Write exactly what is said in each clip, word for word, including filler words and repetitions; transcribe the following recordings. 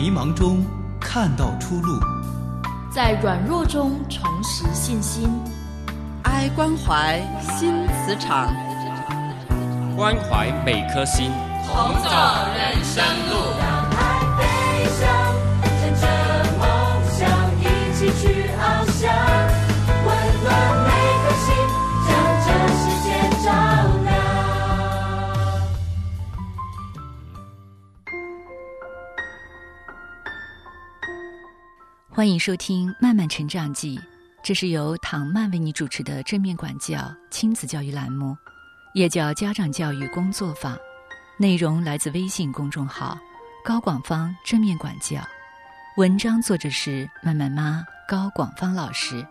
迷茫中看到出路， 在软弱中重拾信心。 爱关怀新磁场， 关怀每颗心， 同走人生路。 让爱飞翔，乘着梦想一起去翱翔，温暖每颗心，将这世界照亮。 欢迎收听《慢慢成长记》，这是由唐曼为你主持的正面管教亲子教育栏目，也叫家长教育工作坊。内容来自微信公众号高广芳正面管教，文章作者是慢慢妈高广芳老师。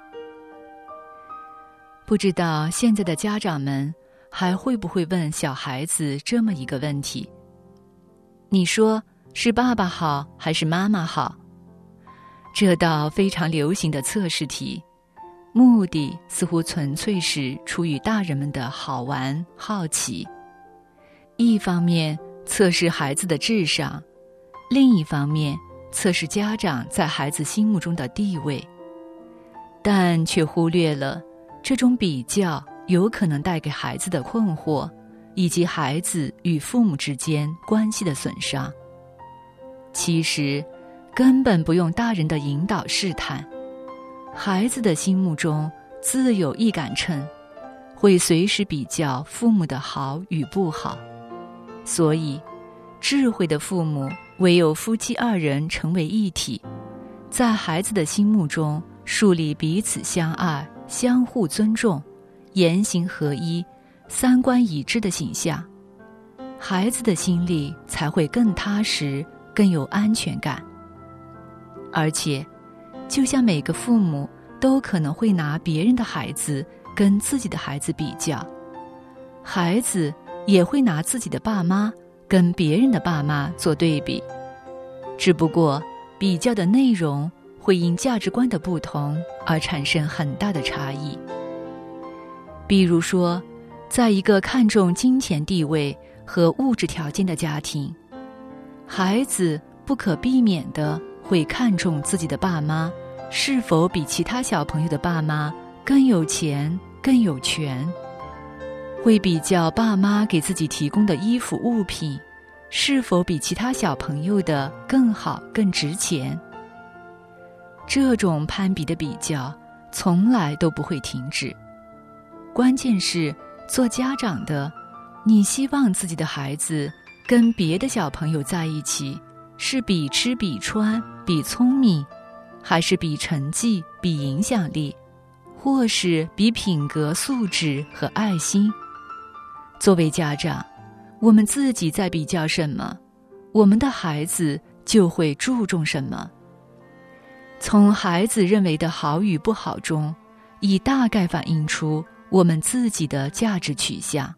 不知道现在的家长们还会不会问小孩子这么一个问题：你说是爸爸好还是妈妈好？这道非常流行的测试题，目的似乎纯粹是出于大人们的好玩好奇。一方面测试孩子的智商，另一方面测试家长在孩子心目中的地位，但却忽略了这种比较有可能带给孩子的困惑，以及孩子与父母之间关系的损伤。其实根本不用大人的引导试探，孩子的心目中自有一杆秤，会随时比较父母的好与不好。所以智慧的父母唯有夫妻二人成为一体，在孩子的心目中树立彼此相爱、相互尊重、言行合一、三观一致的形象，孩子的心里才会更踏实、更有安全感。而且就像每个父母都可能会拿别人的孩子跟自己的孩子比较，孩子也会拿自己的爸妈跟别人的爸妈做对比，只不过比较的内容会因价值观的不同而产生很大的差异。比如说，在一个看重金钱地位和物质条件的家庭，孩子不可避免地会看重自己的爸妈是否比其他小朋友的爸妈更有钱、更有权，会比较爸妈给自己提供的衣服物品是否比其他小朋友的更好、更值钱。这种攀比的比较从来都不会停止。关键是做家长的，你希望自己的孩子跟别的小朋友在一起，是比吃比穿比聪明，还是比成绩比影响力，或是比品格素质和爱心？作为家长，我们自己在比较什么，我们的孩子就会注重什么。从孩子认为的好与不好中，已大概反映出我们自己的价值取向。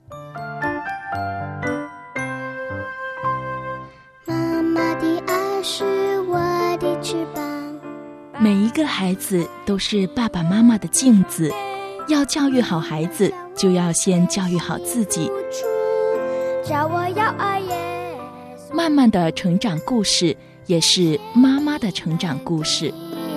妈妈的爱是我的翅膀。 每一个孩子都是爸爸妈妈的镜子，要教育好孩子，就要先教育好自己。 叫我要爱耶。 慢慢的成长故事，也是妈妈的成长故事。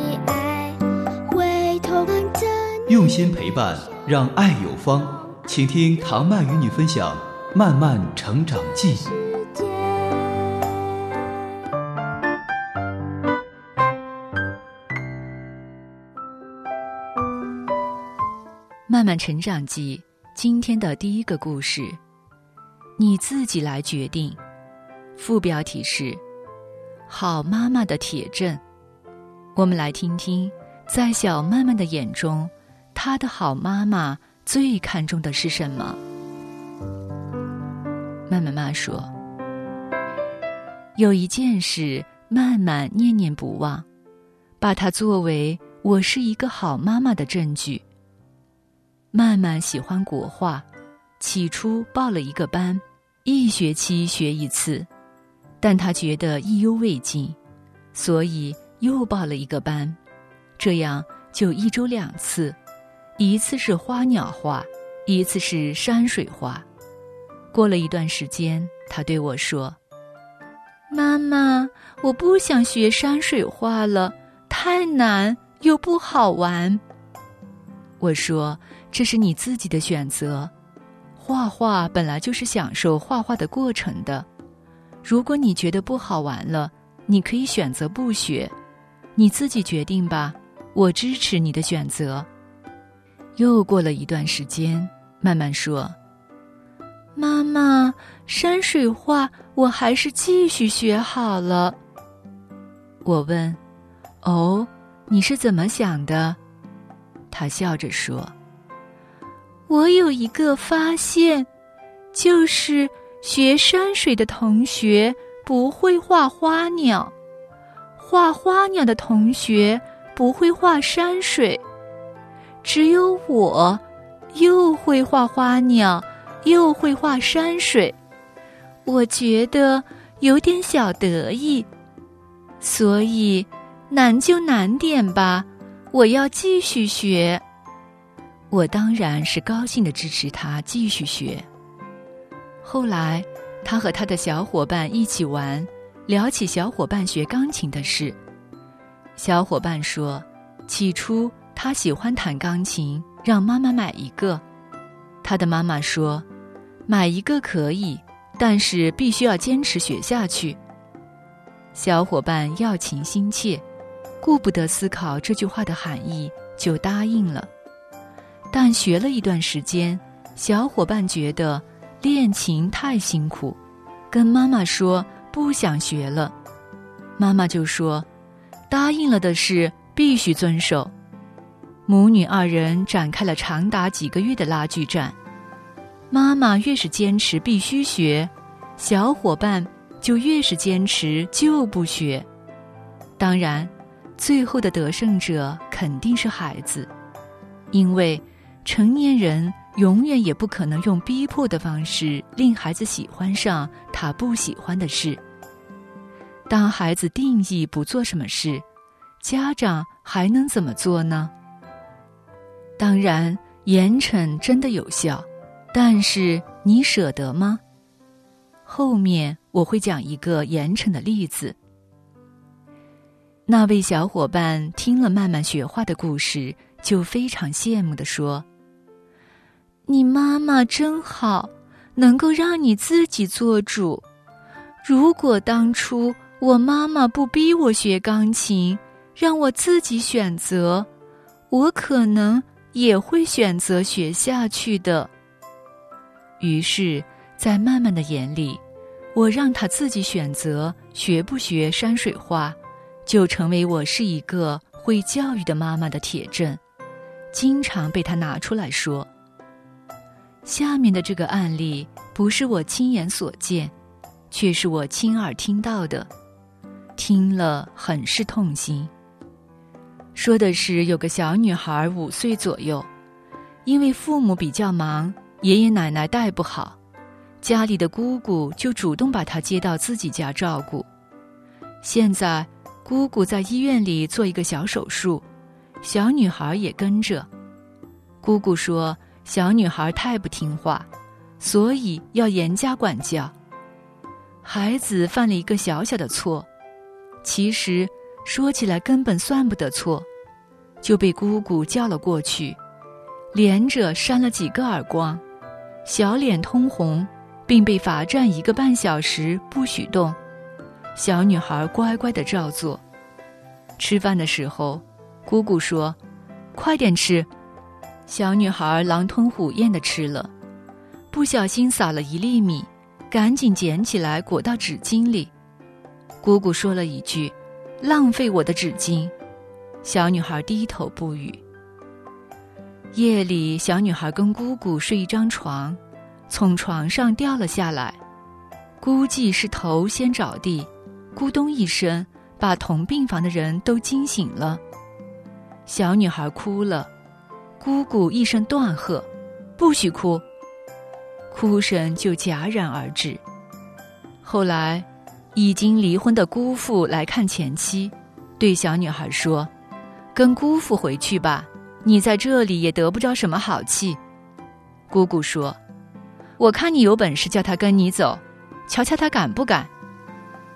用心陪伴，让爱有方。请听唐曼与你分享《慢慢成长记》。 慢慢成长记，今天的第一个故事，你自己来决定。副标题是好妈妈的铁证。我们来听听，在小曼曼的眼中，她的好妈妈最看重的是什么？曼曼妈说，有一件事曼曼念念不忘，把它作为我是一个好妈妈的证据。曼曼喜欢国画，起初报了一个班，一学期学一次，但她觉得意犹未尽，所以又报了一个班，这样就一周两次，一次是花鸟画，一次是山水画。过了一段时间，她对我说， 妈妈，我不想学山水画了，太难又不好玩。我说，这是你自己的选择，画画本来就是享受画画的过程的。如果你觉得不好玩了，你可以选择不学，你自己决定吧，我支持你的选择。又过了一段时间，慢慢说，妈妈，山水画我还是继续学好了。我问，哦，你是怎么想的？他笑着说，我有一个发现，就是学山水的同学不会画花鸟，画花鸟的同学不会画山水，只有我又会画花鸟又会画山水，我觉得有点小得意，所以难就难点吧，我要继续学。我当然是高兴地支持他继续学。后来他和他的小伙伴一起玩，聊起小伙伴学钢琴的事。小伙伴说，起初他喜欢弹钢琴，让妈妈买一个。他的妈妈说，买一个可以，但是必须要坚持学下去。小伙伴要情心切，顾不得思考这句话的含义，就答应了。但学了一段时间，小伙伴觉得练琴太辛苦，跟妈妈说不想学了。妈妈就说，答应了的事必须遵守。母女二人展开了长达几个月的拉锯战。妈妈越是坚持必须学，小伙伴就越是坚持就不学。当然，最后的得胜者肯定是孩子，因为成年人永远也不可能用逼迫的方式令孩子喜欢上他不喜欢的事。当孩子定义不做什么事，家长还能怎么做呢？当然，严惩真的有效，但是你舍得吗？后面我会讲一个严惩的例子。那位小伙伴听了慢慢学画的故事，就非常羡慕地说，你妈妈真好，能够让你自己做主。如果当初我妈妈不逼我学钢琴，让我自己选择，我可能也会选择学下去的。于是在曼曼的眼里，我让她自己选择学不学山水画，就成为我是一个会教育的妈妈的铁证，经常被她拿出来说。下面的这个案例不是我亲眼所见，却是我亲耳听到的，听了很是痛心。说的是有个小女孩五岁左右，因为父母比较忙，爷爷奶奶带不好，家里的姑姑就主动把她接到自己家照顾。现在姑姑在医院里做一个小手术，小女孩也跟着。姑姑说小女孩太不听话，所以要严加管教。孩子犯了一个小小的错，其实说起来根本算不得错，就被姑姑叫了过去，连着扇了几个耳光，小脸通红，并被罚站一个半小时，不许动。小女孩乖乖地照做。吃饭的时候，姑姑说，快点吃。小女孩狼吞虎咽地吃了，不小心撒了一粒米，赶紧捡起来裹到纸巾里。姑姑说了一句，浪费我的纸巾。小女孩低头不语。夜里，小女孩跟姑姑睡一张床，从床上掉了下来，估计是头先着地，咕咚一声，把同病房的人都惊醒了。小女孩哭了，姑姑一声断喝，不许哭，哭声就戛然而止。后来已经离婚的姑父来看前妻，对小女孩说，跟姑父回去吧，你在这里也得不着什么好气。姑姑说，我看你有本事叫他跟你走，瞧瞧他敢不敢。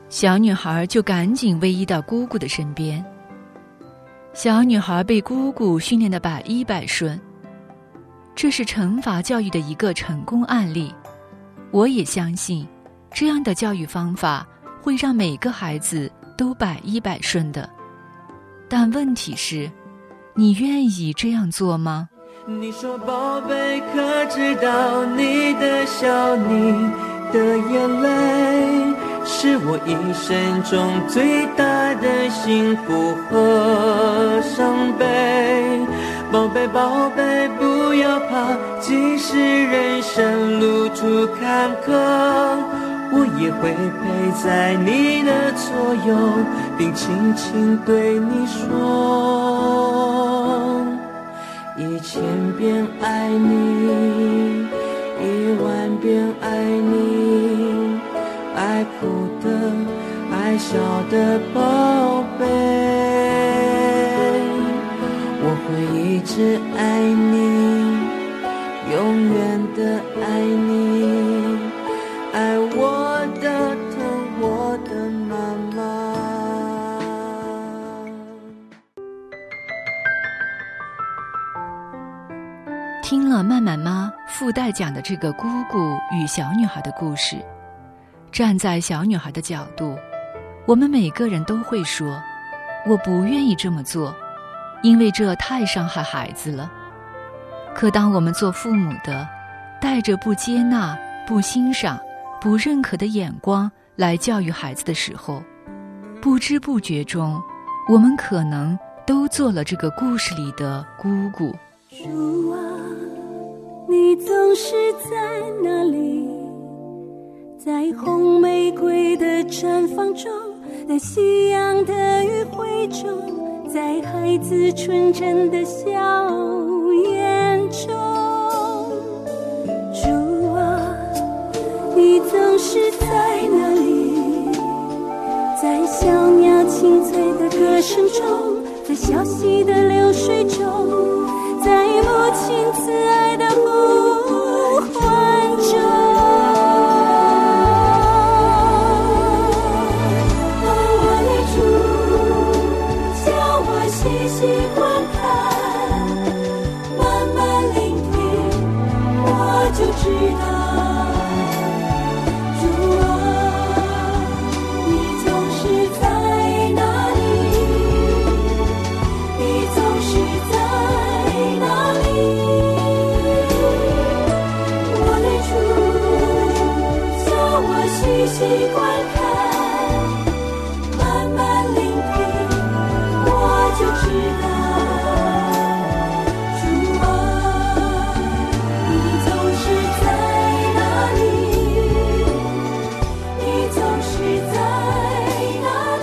小女孩就赶紧偎依到姑姑的身边。小女孩被姑姑训练得百依百顺，这是惩罚教育的一个成功案例。我也相信，这样的教育方法会让每个孩子都百依百顺的。但问题是，你愿意这样做吗？ 你说宝贝，可知道你的笑，你的眼泪是我一生中最大的幸福和伤悲。宝贝宝贝，不要怕，即使人生路途坎坷，我也会陪在你的左右，并轻轻对你说，一千遍爱你，一万遍爱你，爱哭的，爱笑的宝贝，我会一直爱你，永远的爱你，爱我的，疼我的妈妈。 听了曼曼妈附带讲的这个姑姑与小女孩的故事，站在小女孩的角度，我们每个人都会说，我不愿意这么做，因为这太伤害孩子了。可当我们做父母的，带着不接纳、不欣赏、不认可的眼光来教育孩子的时候，不知不觉中，我们可能都做了这个故事里的姑姑。 主啊，你总是在哪里？在红玫瑰的绽放中，在夕阳的余晖中，在孩子纯真的笑颜中。主啊，你总是在哪里？在小鸟清脆的歌声中，在小溪的流水中，在母亲慈爱的呼唤中。哦，我的主，叫我细细观看，慢慢聆听，我就知道。主啊，你总是在哪里？你总是在哪里？我的主，叫我细细观看，慢慢聆听，我就知道。主啊，你总是在哪里？你总是在哪里？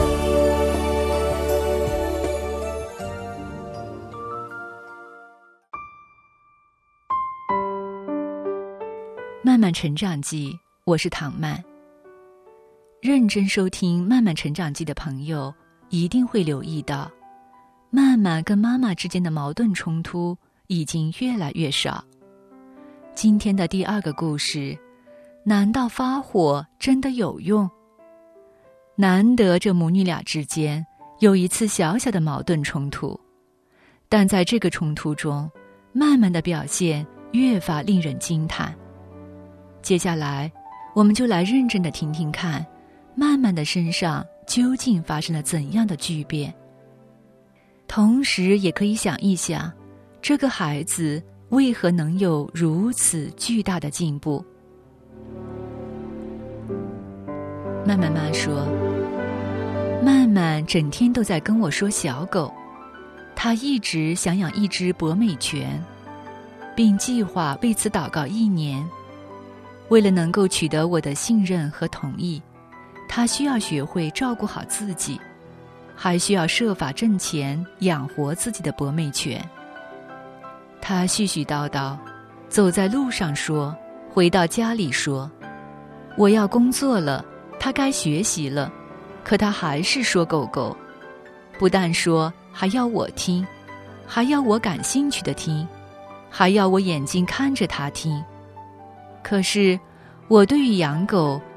慢慢成长记，我是唐曼。认真收听慢慢成长记的朋友一定会留意到，曼曼跟妈妈之间的矛盾冲突已经越来越少。今天的第二个故事，难道发火真的有用？难得这母女俩之间有一次小小的矛盾冲突，但在这个冲突中，曼曼的表现越发令人惊叹。接下来我们就来认真地听听看，曼曼的身上究竟发生了怎样的巨变，同时也可以想一想，这个孩子为何能有如此巨大的进步。曼曼妈说，曼曼整天都在跟我说小狗，她一直想养一只博美犬，并计划为此祷告一年。为了能够取得我的信任和同意，他需要学会照顾好自己，还需要设法挣钱养活自己的博美犬。他絮絮叨叨，走在路上说，回到家里说，我要工作了，他该学习了，可他还是说狗狗。不但说，还要我听，还要我感兴趣的听，还要我眼睛看着他听。可是我对于养狗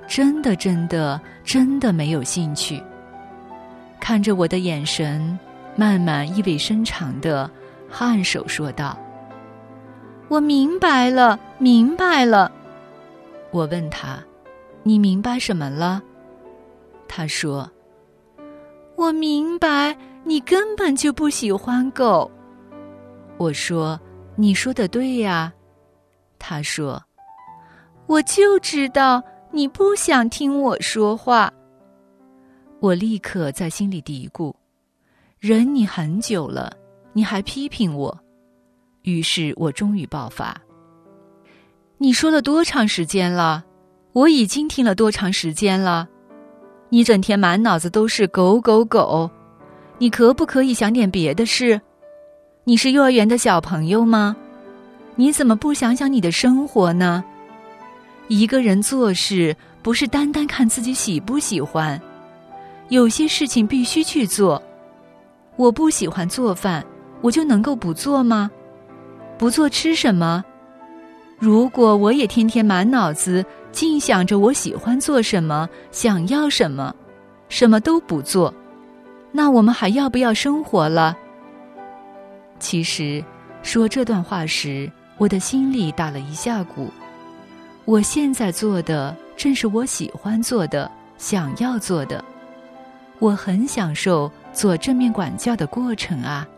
真的真的真的没有兴趣。看着我的眼神，曼曼意味深长地颔首说道：我明白了，明白了。我问他：你明白什么了？他说：我明白你根本就不喜欢狗。我说：你说的对呀。他说：我就知道你不想听我说话。我立刻在心里嘀咕：忍你很久了，你还批评我。于是我终于爆发：你说了多长时间了？我已经听了多长时间了？你整天满脑子都是狗狗狗，你可不可以想点别的事？你是幼儿园的小朋友吗？你怎么不想想你的生活呢？一个人做事不是单单看自己喜不喜欢，有些事情必须去做。我不喜欢做饭，我就能够不做吗？不做吃什么？如果我也天天满脑子尽想着我喜欢做什么，想要什么，什么都不做，那我们还要不要生活了？其实说这段话时，我的心里打了一下鼓。我现在做的正是我喜欢做的，想要做的。我很享受做正面管教的过程啊。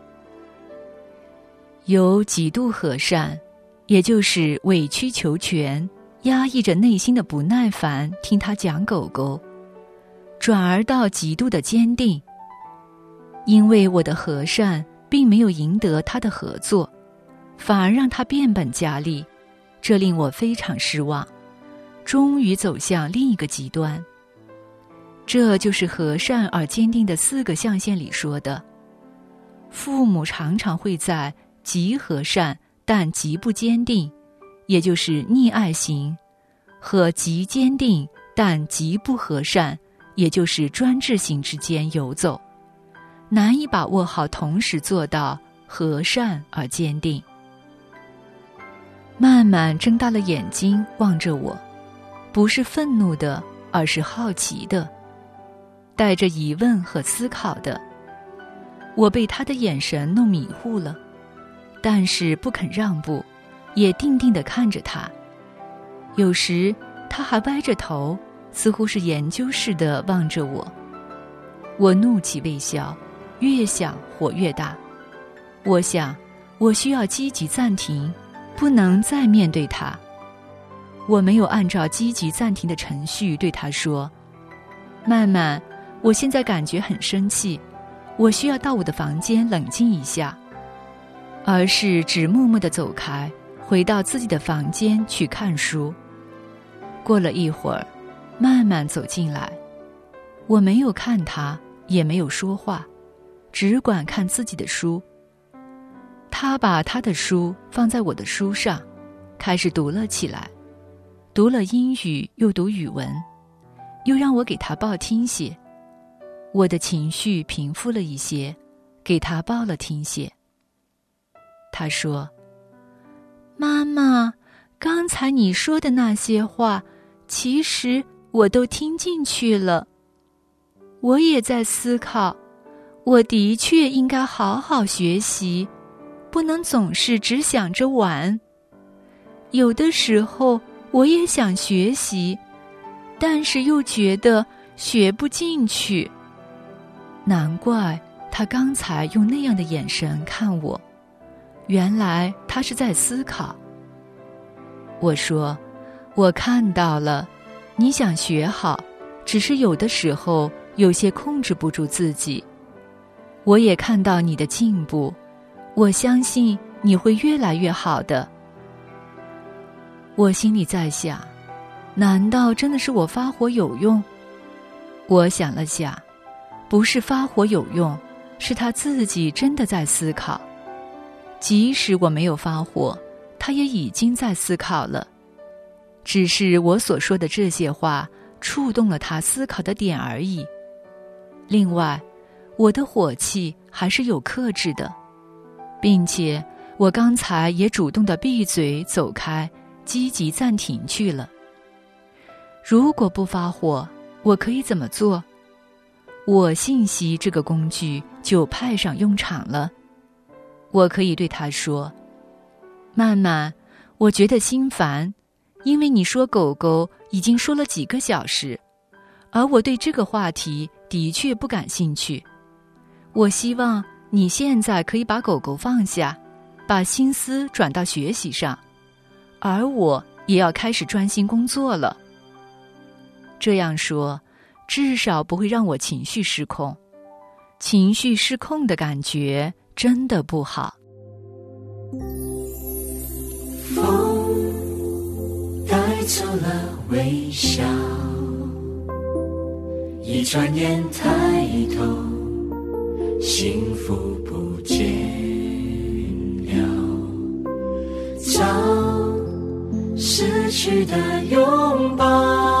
由极度和善，也就是委曲求全，压抑着内心的不耐烦听他讲狗狗，转而到极度的坚定。因为我的和善并没有赢得他的合作，反而让他变本加厉，这令我非常失望，终于走向另一个极端。这就是和善而坚定的四个象限里说的，父母常常会在极和善但极不坚定，也就是溺爱型，和极坚定但极不和善，也就是专制型之间游走，难以把握好同时做到和善而坚定。慢慢睁大了眼睛望着我，不是愤怒的，而是好奇的，带着疑问和思考的。我被他的眼神弄迷糊了，但是不肯让步，也定定地看着他。有时他还歪着头，似乎是研究似的望着我。我怒气未消，越想火越大。我想我需要积极暂停，不能再面对他。我没有按照积极暂停的程序对他说：曼曼，我现在感觉很生气，我需要到我的房间冷静一下。而是只默默地走开，回到自己的房间去看书。过了一会儿，慢慢走进来，我没有看他，也没有说话，只管看自己的书。他把他的书放在我的书上，开始读了起来，读了英语，又读语文，又让我给他报听写。我的情绪平复了一些，给他报了听写。他说：妈妈，刚才你说的那些话，其实我都听进去了。我也在思考，我的确应该好好学习，不能总是只想着玩。有的时候我也想学习，但是又觉得学不进去。难怪他刚才用那样的眼神看我，原来他是在思考。我说：我看到了，你想学好，只是有的时候有些控制不住自己。我也看到你的进步，我相信你会越来越好的。我心里在想，难道真的是我发火有用？我想了想，不是发火有用，是他自己真的在思考。即使我没有发火，他也已经在思考了。只是我所说的这些话触动了他思考的点而已。另外，我的火气还是有克制的，并且我刚才也主动地闭嘴走开，积极暂停去了。 如果不发火，我可以怎么做？我信息这个工具就派上用场了。我可以对他说，曼曼，我觉得心烦，因为你说狗狗已经说了几个小时，而我对这个话题的确不感兴趣。我希望你现在可以把狗狗放下，把心思转到学习上，而我也要开始专心工作了。这样说，至少不会让我情绪失控。情绪失控的感觉真的不好。 风带走了微笑，一转眼抬头，幸福不见了，找失去的拥抱，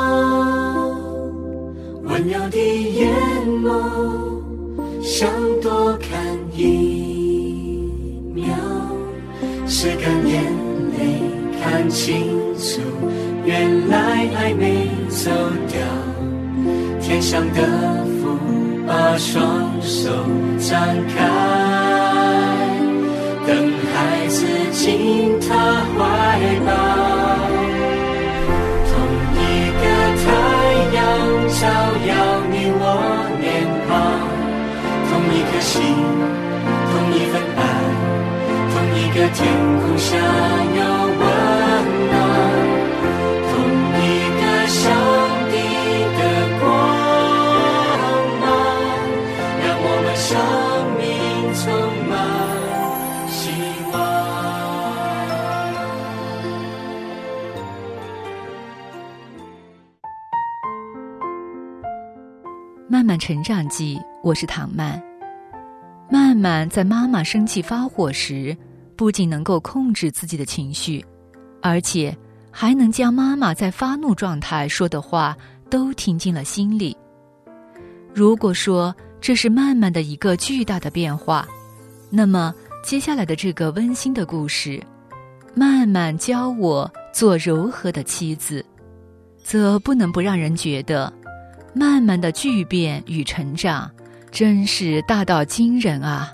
温柔的眼眸，想多看一秒，拭干眼泪，看清楚，原来爱没走掉。天上的福，把双手张开，等孩子进他怀抱。同一个太阳照耀你我脸庞，同一颗心，同一份爱，同一个天空下有温暖，同一个上帝的光芒，让我们生命充满希望。 慢慢成长记，我是唐曼。曼曼在妈妈生气发火时，不仅能够控制自己的情绪，而且还能将妈妈在发怒状态说的话都听进了心里。如果说这是曼曼的一个巨大的变化，那么接下来的这个温馨的故事，曼曼教我做柔和的妻子，则不能不让人觉得曼曼的巨变与成长真是大到惊人啊。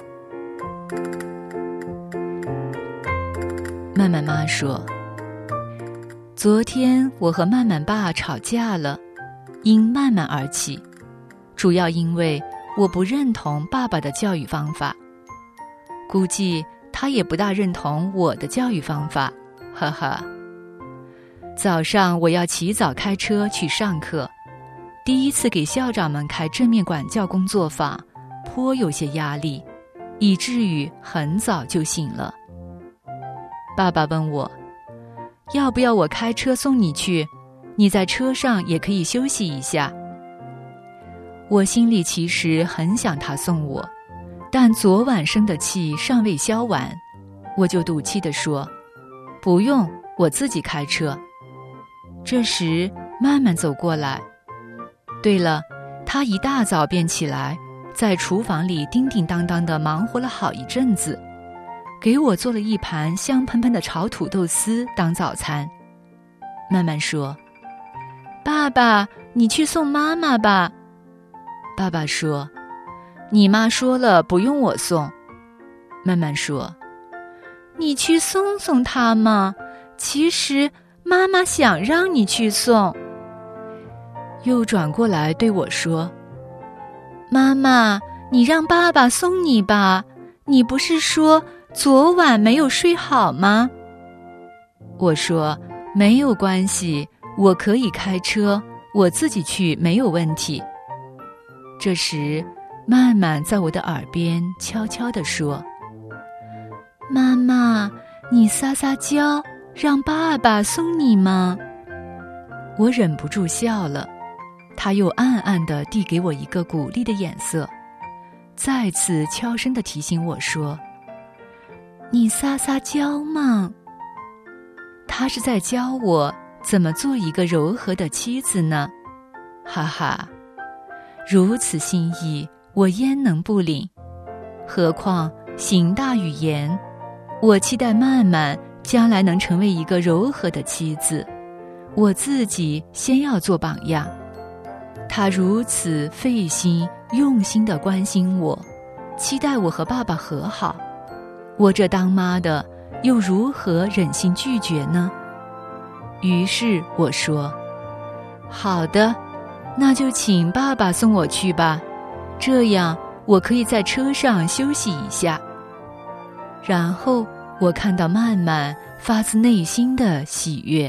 曼曼妈说，昨天我和曼曼爸吵架了，因曼曼而起，主要因为我不认同爸爸的教育方法，估计他也不大认同我的教育方法，呵呵。早上我要起早开车去上课，第一次给校长们开正面管教工作坊，颇有些压力，以至于很早就醒了。爸爸问我，要不要我开车送你去？你在车上也可以休息一下。我心里其实很想他送我，但昨晚生的气尚未消完，我就赌气地说，不用，我自己开车。这时曼曼走过来，对了，他一大早便起来，在厨房里叮叮当当地忙活了好一阵子，给我做了一盘香喷喷的炒土豆丝当早餐。曼曼说，爸爸，你去送妈妈吧。爸爸说，你妈说了不用我送。曼曼说，你去送送她嘛，其实妈妈想让你去送。又转过来对我说，妈妈，你让爸爸送你吧，你不是说昨晚没有睡好吗？我说，没有关系，我可以开车，我自己去没有问题。这时曼曼在我的耳边悄悄地说，妈妈，你撒撒娇，让爸爸送你吗？我忍不住笑了，他又暗暗地递给我一个鼓励的眼色，再次悄声地提醒我说，你撒撒娇嘛。他是在教我怎么做一个柔和的妻子呢？哈哈，如此心意，我焉能不领？何况行大于言，我期待曼曼将来能成为一个柔和的妻子， 我自己先要做榜样。他如此费心用心地关心我，期待我和爸爸和好，我这当妈的又如何忍心拒绝呢？于是我说，好的，那就请爸爸送我去吧，这样我可以在车上休息一下。然后我看到曼曼发自内心的喜悦。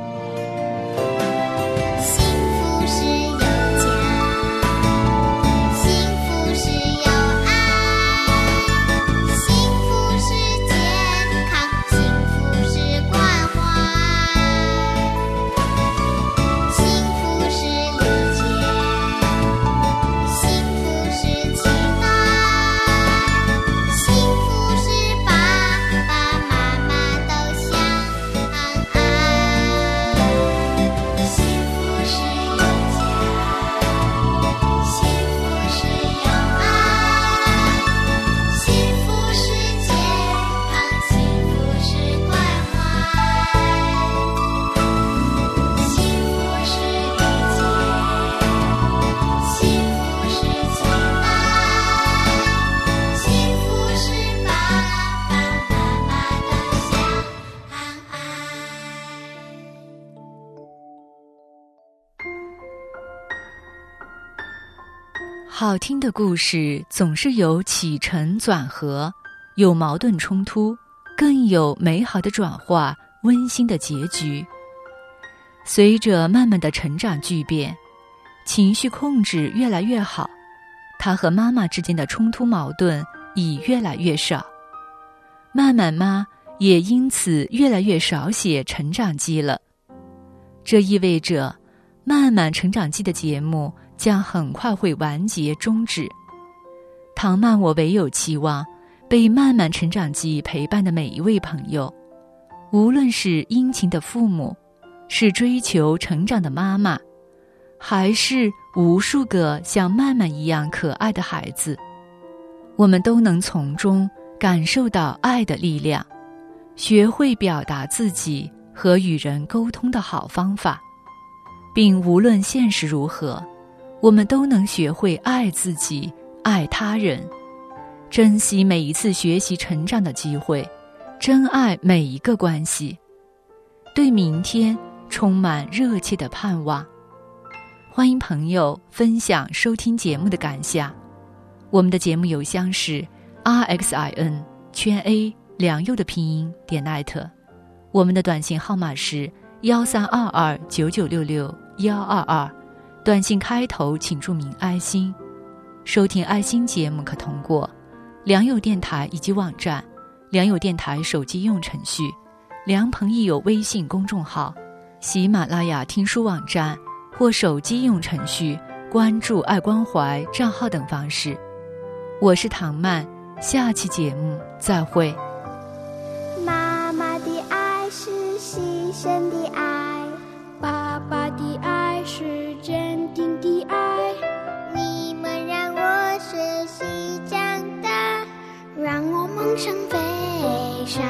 好听的故事总是有起承转合，有矛盾冲突，更有美好的转化，温馨的结局。随着曼曼的成长巨变，情绪控制越来越好，她和妈妈之间的冲突矛盾已越来越少。曼曼妈也因此越来越少写成长记了。这意味着曼曼成长记的节目将很快会完结终止。唐曼我唯有期望被曼曼成长记陪伴的每一位朋友，无论是殷勤的父母，是追求成长的妈妈，还是无数个像曼曼一样可爱的孩子，我们都能从中感受到爱的力量，学会表达自己和与人沟通的好方法，并无论现实如何，我们都能学会爱自己，爱他人，珍惜每一次学习成长的机会，珍爱每一个关系，对明天充满热切的盼望。欢迎朋友分享收听节目的感想。我们的节目邮箱是 r x i n 圈 a 良佑的拼音点 net， 我们的短信号码是幺三二二九九六六幺二二，短信开头请注明爱心。收听爱心节目可通过良友电台以及网站、良友电台手机用程序、良朋益友微信公众号、喜马拉雅听书网站或手机用程序关注爱关怀账号等方式。我是唐曼，下期节目再会。 妈妈的爱是牺牲的爱，爸爸的爱是坚定的爱，你们让我学习长大，让我梦想飞翔。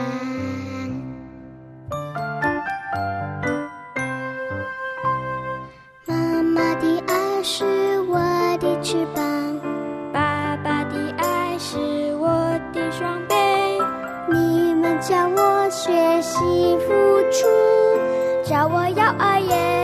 妈妈的爱是我的翅膀，爸爸的爱是我的双臂，你们教我学习付出，教我要爱也